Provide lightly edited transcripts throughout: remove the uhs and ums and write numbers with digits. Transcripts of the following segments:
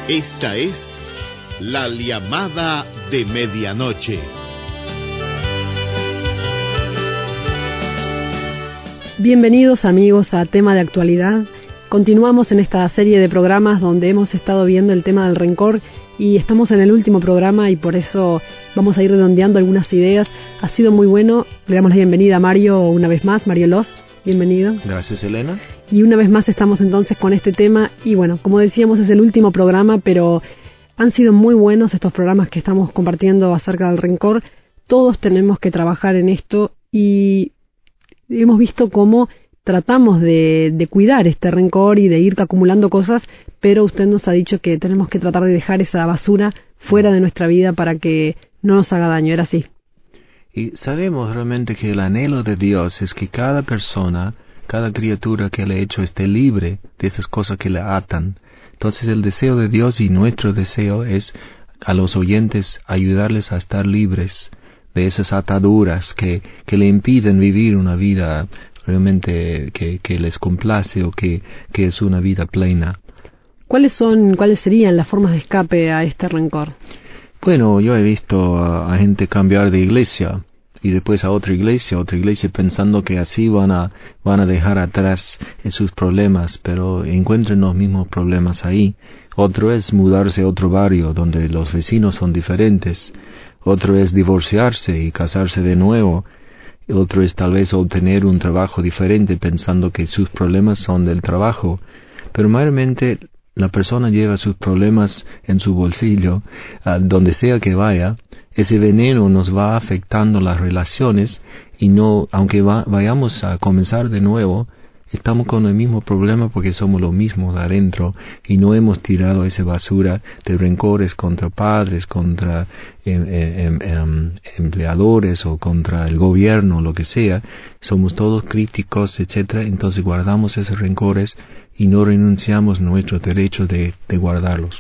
Esta es la llamada de medianoche. Bienvenidos amigos a Tema de Actualidad. Continuamos en esta serie de programas donde hemos estado viendo el tema del rencor y estamos en el último programa y por eso vamos a ir redondeando algunas ideas. Ha sido muy bueno. Le damos la bienvenida a Mario una vez más, Mario Loz. Bienvenido. Gracias, Elena. Y una vez más estamos entonces con este tema y bueno, como decíamos es el último programa, pero han sido muy buenos estos programas que estamos compartiendo acerca del rencor. Todos tenemos que trabajar en esto y hemos visto cómo tratamos de cuidar este rencor y de ir acumulando cosas, pero usted nos ha dicho que tenemos que tratar de dejar esa basura fuera de nuestra vida para que no nos haga daño. ¿Era así? Y sabemos realmente que el anhelo de Dios es que cada persona, cada criatura que Él ha hecho esté libre de esas cosas que le atan. Entonces el deseo de Dios y nuestro deseo es a los oyentes ayudarles a estar libres de esas ataduras que le impiden vivir una vida realmente que les complace o que es una vida plena. ¿Cuáles serían las formas de escape a este rencor? Bueno, yo he visto a gente cambiar de iglesia y después a otra iglesia pensando que así van a dejar atrás sus problemas, pero encuentran los mismos problemas ahí. Otro es mudarse a otro barrio donde los vecinos son diferentes. Otro es divorciarse y casarse de nuevo. Otro es tal vez obtener un trabajo diferente pensando que sus problemas son del trabajo. Pero mayormente la persona lleva sus problemas en su bolsillo, donde sea que vaya. Ese veneno nos va afectando las relaciones y no, aunque vayamos a comenzar de nuevo, estamos con el mismo problema porque somos los mismos de adentro y no hemos tirado esa basura de rencores contra padres, contra empleadores o contra el gobierno, lo que sea. Somos todos críticos, etcétera. Entonces guardamos esos rencores y no renunciamos a nuestro derecho de guardarlos.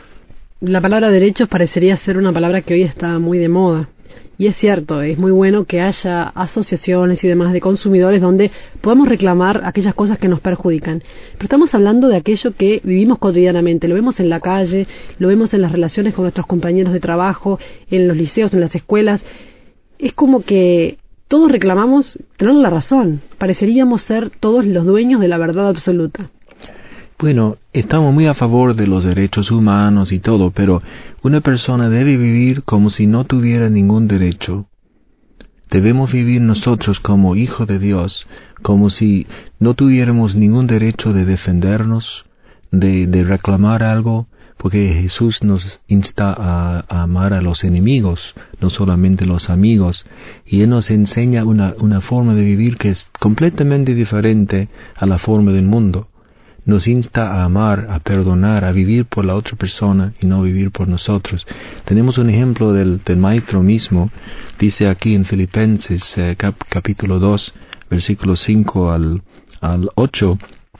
La palabra derechos parecería ser una palabra que hoy está muy de moda. Y es cierto, es muy bueno que haya asociaciones y demás de consumidores donde podamos reclamar aquellas cosas que nos perjudican. Pero estamos hablando de aquello que vivimos cotidianamente, lo vemos en la calle, lo vemos en las relaciones con nuestros compañeros de trabajo, en los liceos, en las escuelas. Es como que todos reclamamos tener la razón, pareceríamos ser todos los dueños de la verdad absoluta. Bueno, estamos muy a favor de los derechos humanos y todo, pero una persona debe vivir como si no tuviera ningún derecho. Debemos vivir nosotros como hijos de Dios, como si no tuviéramos ningún derecho de defendernos, de reclamar algo, porque Jesús nos insta a amar a los enemigos, no solamente los amigos, y Él nos enseña una forma de vivir que es completamente diferente a la forma del mundo. Nos insta a amar, a perdonar, a vivir por la otra persona y no vivir por nosotros. Tenemos un ejemplo del Maestro mismo. Dice aquí en Filipenses capítulo 2, versículos 5 al 8.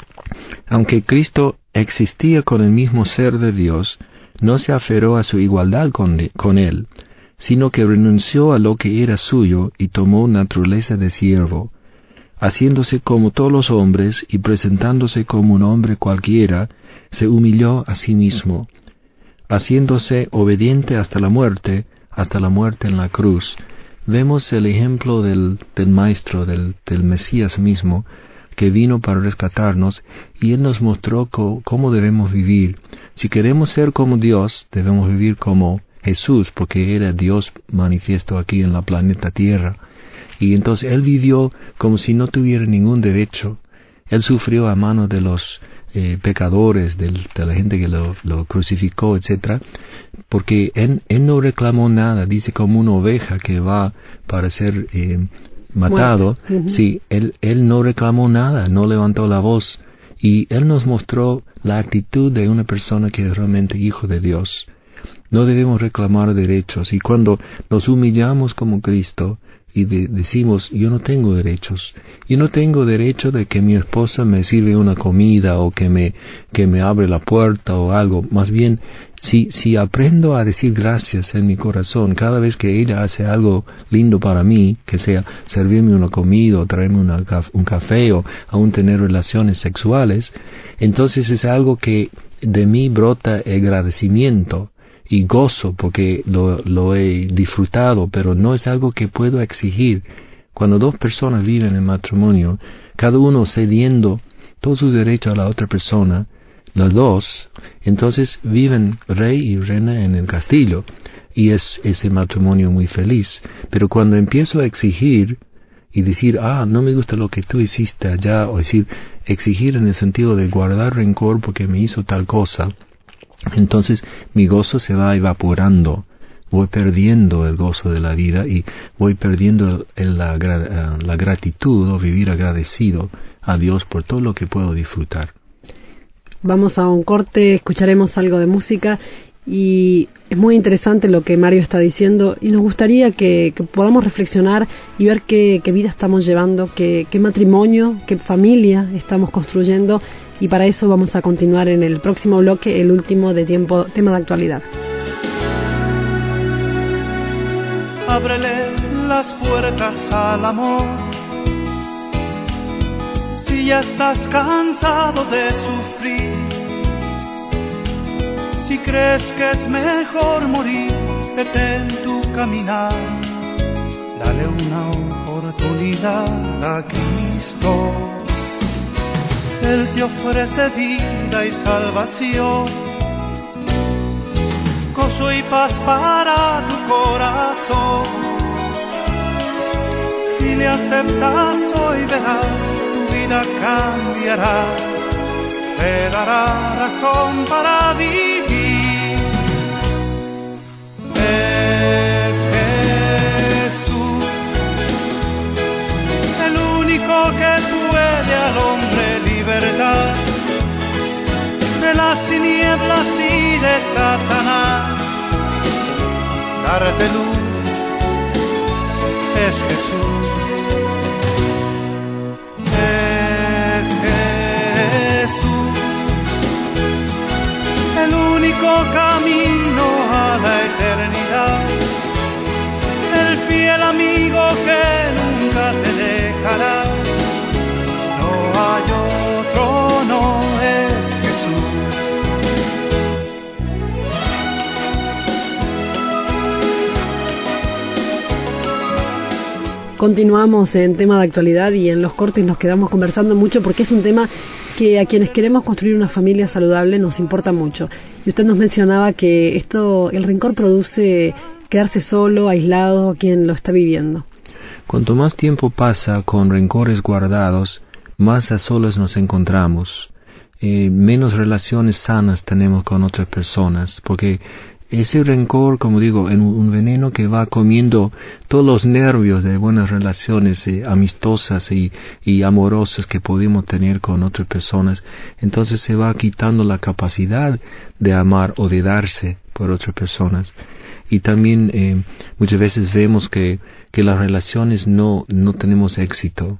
Aunque Cristo existía con el mismo ser de Dios, no se aferró a su igualdad con Él, sino que renunció a lo que era suyo y tomó naturaleza de siervo. Haciéndose como todos los hombres y presentándose como un hombre cualquiera, se humilló a sí mismo, haciéndose obediente hasta la muerte en la cruz. Vemos el ejemplo del Maestro, del Mesías mismo, que vino para rescatarnos, y Él nos mostró cómo debemos vivir. Si queremos ser como Dios, debemos vivir como Jesús, porque era Dios manifiesto aquí en la planeta Tierra. Y entonces Él vivió como si no tuviera ningún derecho. Él sufrió a manos de los pecadores, de la gente que lo crucificó, etcétera, porque él no reclamó nada. Dice como una oveja que va para ser matado. Bueno, Sí, él no reclamó nada, no levantó la voz. Y Él nos mostró la actitud de una persona que es realmente hijo de Dios. No debemos reclamar derechos, y cuando nos humillamos como Cristo, y decimos, yo no tengo derechos. Yo no tengo derecho de que mi esposa me sirve una comida o que me abre la puerta o algo. Más bien, si aprendo a decir gracias en mi corazón cada vez que ella hace algo lindo para mí, que sea servirme una comida o traerme un café o aún tener relaciones sexuales, entonces es algo que de mí brota agradecimiento y gozo porque lo he disfrutado, pero no es algo que puedo exigir. Cuando dos personas viven en matrimonio, cada uno cediendo todos sus derechos a la otra persona, los dos, entonces viven rey y reina en el castillo, y es ese matrimonio muy feliz. Pero cuando empiezo a exigir y decir, no me gusta lo que tú hiciste allá, o decir, exigir en el sentido de guardar rencor porque me hizo tal cosa, entonces mi gozo se va evaporando, voy perdiendo el gozo de la vida y voy perdiendo la gratitud o vivir agradecido a Dios por todo lo que puedo disfrutar. Vamos a un corte, escucharemos algo de música y es muy interesante lo que Mario está diciendo y nos gustaría que podamos reflexionar y ver qué vida estamos llevando, qué matrimonio, qué familia estamos construyendo, y para eso vamos a continuar en el próximo bloque, el último de tema de actualidad. Ábrele las puertas al amor. Si ya estás cansado de sufrir, si crees que es mejor morir, detén tu caminar, dale una oportunidad a Cristo. Él te ofrece vida y salvación, gozo y paz para tu corazón. Si le aceptas hoy verás, tu vida cambiará, te dará razón para vivir. Es Jesús, el único que puede al hombre libertar de las tinieblas y de Satanás, darte luz. Es Jesús, es Jesús, el único camino a la eternidad, el fiel amigo que nunca te dejará. No hay otro, no es Jesús. Continuamos en tema de actualidad y en los cortes nos quedamos conversando mucho porque es un tema que a quienes queremos construir una familia saludable nos importa mucho. Y usted nos mencionaba que el rencor produce quedarse solo, aislado, quien lo está viviendo. Cuanto más tiempo pasa con rencores guardados, más a solos nos encontramos, menos relaciones sanas tenemos con otras personas, porque ese rencor, como digo, es un veneno que va comiendo todos los nervios de buenas relaciones amistosas y amorosas que podemos tener con otras personas. Entonces se va quitando la capacidad de amar o de darse por otras personas. Y también muchas veces vemos que las relaciones no tenemos éxito.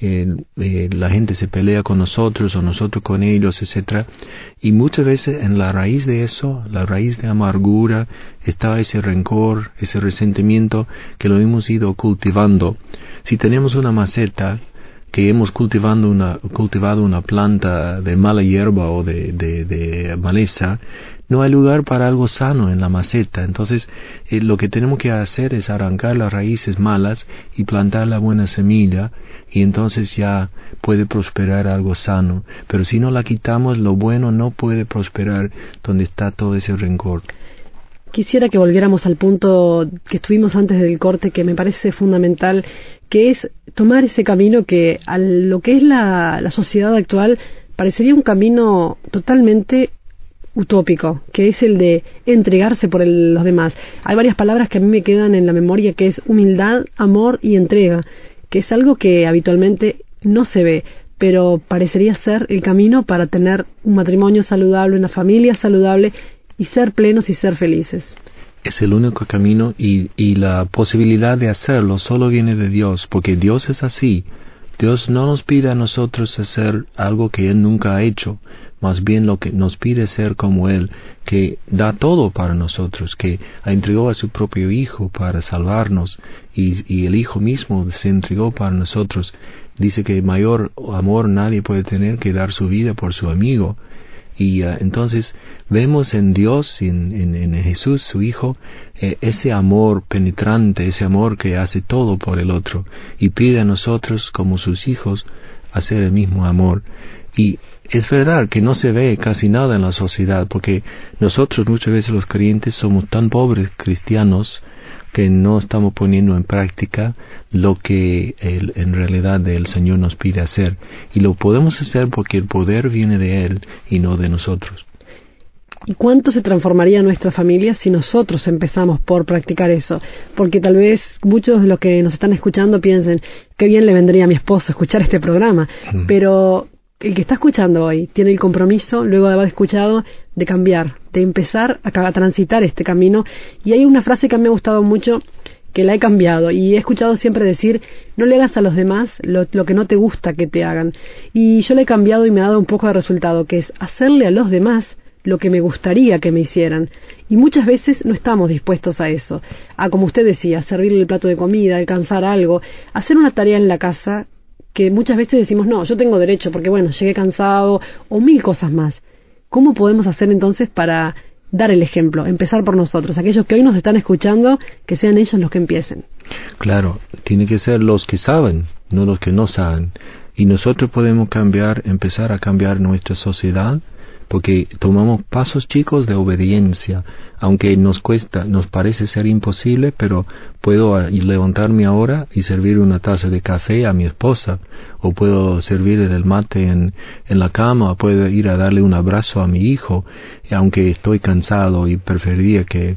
La gente se pelea con nosotros o nosotros con ellos, etcétera, y muchas veces en la raíz de eso, la raíz de amargura, está ese rencor, ese resentimiento que lo hemos ido cultivando. Si tenemos una maceta que hemos cultivado una planta de mala hierba o de maleza, no hay lugar para algo sano en la maceta. Entonces lo que tenemos que hacer es arrancar las raíces malas y plantar la buena semilla, y entonces ya puede prosperar algo sano. Pero si no la quitamos, lo bueno no puede prosperar donde está todo ese rencor. Quisiera que volviéramos al punto que estuvimos antes del corte, que me parece fundamental, que es tomar ese camino que a lo que es la sociedad actual parecería un camino totalmente utópico, que es el de entregarse por los demás. Hay varias palabras que a mí me quedan en la memoria, que es humildad, amor y entrega, que es algo que habitualmente no se ve, pero parecería ser el camino para tener un matrimonio saludable, una familia saludable y ser plenos y ser felices. Es el único camino y la posibilidad de hacerlo solo viene de Dios, porque Dios es así. Dios no nos pide a nosotros hacer algo que Él nunca ha hecho, más bien lo que nos pide ser como Él, que da todo para nosotros, que entregó a su propio Hijo para salvarnos, y el Hijo mismo se entregó para nosotros. Dice que mayor amor nadie puede tener que dar su vida por su amigo. Y entonces vemos en Dios, en Jesús, su Hijo, ese amor penetrante, ese amor que hace todo por el otro, y pide a nosotros, como sus hijos, hacer el mismo amor. Y es verdad que no se ve casi nada en la sociedad, porque nosotros muchas veces los creyentes somos tan pobres cristianos que no estamos poniendo en práctica lo que en realidad el Señor nos pide hacer. Y lo podemos hacer porque el poder viene de Él y no de nosotros. ¿Y cuánto se transformaría nuestra familia si nosotros empezamos por practicar eso? Porque tal vez muchos de los que nos están escuchando piensen, qué bien le vendría a mi esposo escuchar este programa, pero el que está escuchando hoy tiene el compromiso, luego de haber escuchado, de cambiar, de empezar a transitar este camino. Y hay una frase que me ha gustado mucho, que la he cambiado, y he escuchado siempre decir, no le hagas a los demás lo que no te gusta que te hagan. Y yo la he cambiado y me ha dado un poco de resultado, que es hacerle a los demás lo que me gustaría que me hicieran. Y muchas veces no estamos dispuestos a eso, a, como usted decía, servirle el plato de comida, alcanzar algo, hacer una tarea en la casa, que muchas veces decimos, no, yo tengo derecho porque bueno, llegué cansado, o mil cosas más. ¿Cómo podemos hacer entonces para dar el ejemplo, empezar por nosotros, aquellos que hoy nos están escuchando, que sean ellos los que empiecen? Claro, tiene que ser los que saben, no los que no saben. Y nosotros podemos empezar a cambiar nuestra sociedad, porque tomamos pasos chicos de obediencia, aunque nos parece ser imposible, pero puedo levantarme ahora y servir una taza de café a mi esposa, o puedo servir el mate en la cama, o puedo ir a darle un abrazo a mi hijo, aunque estoy cansado y preferiría que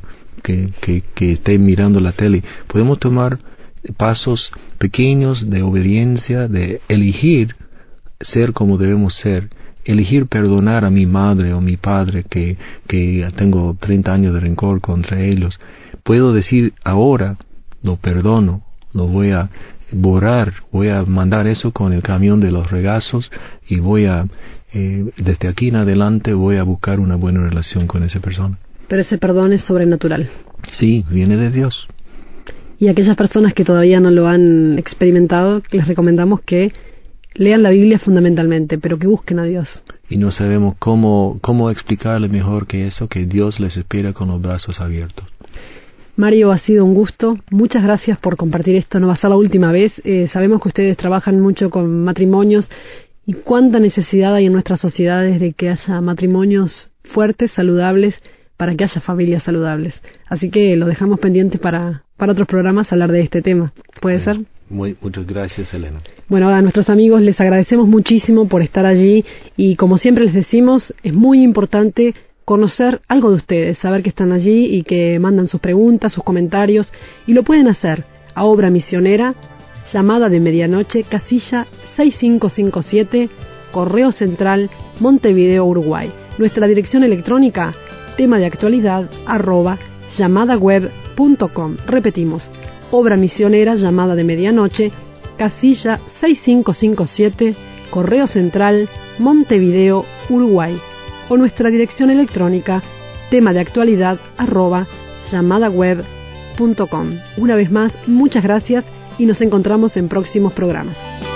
esté mirando la tele. Podemos tomar pasos pequeños de obediencia, de elegir ser como debemos ser. Elegir perdonar a mi madre o mi padre que tengo 30 años de rencor contra ellos. Puedo decir ahora, lo perdono, lo voy a borrar, voy a mandar eso con el camión de los regazos y desde aquí en adelante voy a buscar una buena relación con esa persona. Pero ese perdón es sobrenatural. Sí, viene de Dios. Y aquellas personas que todavía no lo han experimentado, les recomendamos que lean la Biblia fundamentalmente, pero que busquen a Dios. Y no sabemos cómo explicarle mejor que eso, que Dios les espera con los brazos abiertos. Mario, ha sido un gusto. Muchas gracias por compartir esto. No va a ser la última vez. Sabemos que ustedes trabajan mucho con matrimonios y cuánta necesidad hay en nuestras sociedades de que haya matrimonios fuertes, saludables, para que haya familias saludables. Así que lo dejamos pendiente para otros programas hablar de este tema. ¿Puede ser? Muchas gracias, Elena. Bueno, a nuestros amigos les agradecemos muchísimo por estar allí y como siempre les decimos, es muy importante conocer algo de ustedes, saber que están allí y que mandan sus preguntas, sus comentarios, y lo pueden hacer a Obra Misionera, Llamada de Medianoche, casilla 6557, Correo Central, Montevideo, Uruguay. Nuestra dirección electrónica, tema de actualidad, @llamadaweb.com. Repetimos, Obra Misionera, Llamada de Medianoche, casilla 6557, Correo Central, Montevideo, Uruguay. O nuestra dirección electrónica, tema de actualidad, @llamadaweb.com. Una vez más, muchas gracias y nos encontramos en próximos programas.